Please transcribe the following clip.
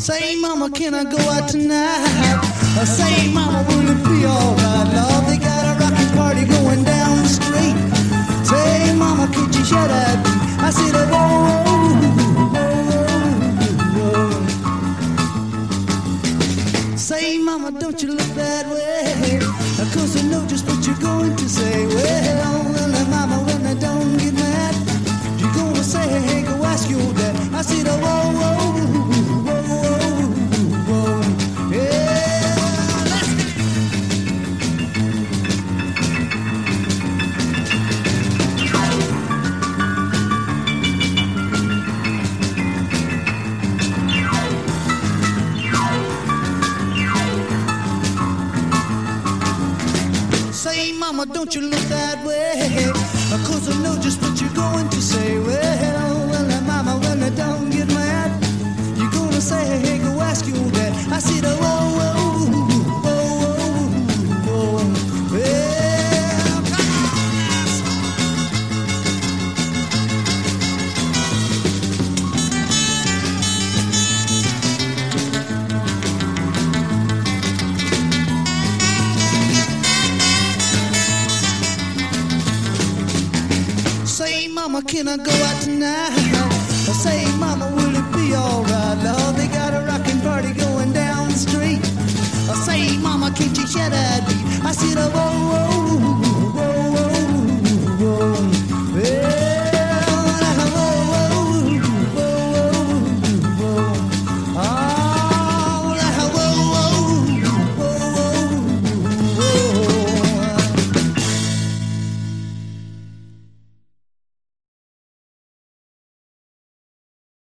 Say, mama, can I go out tonight? Say, mama, will it be alright? Lord, they got a rockin' party going down the street. Say, mama, could you shut that beat? I said, whoa, whoa, whoa. Say, mama, don't you look that way, 'cause I know just what you're going to say. Well, mama, when I don't get mad, you're gonna say, hey, go ask your dad. I said, whoa, whoa, whoa, whoa, yeah, let's get Say, mama, don't you look that way, 'cause I know just what you're going to say. Well, mama, when I don't get mad, you're gonna say, hey, go ask your dad. I said, whoa, whoa, whoa, whoa, well, come Say, mama, can I go out tonight? Say, mama, will it be alright? Lord, they got a rockin' party going down the street. Say, mama, can't you shut that beat? I said, whoa, whoa,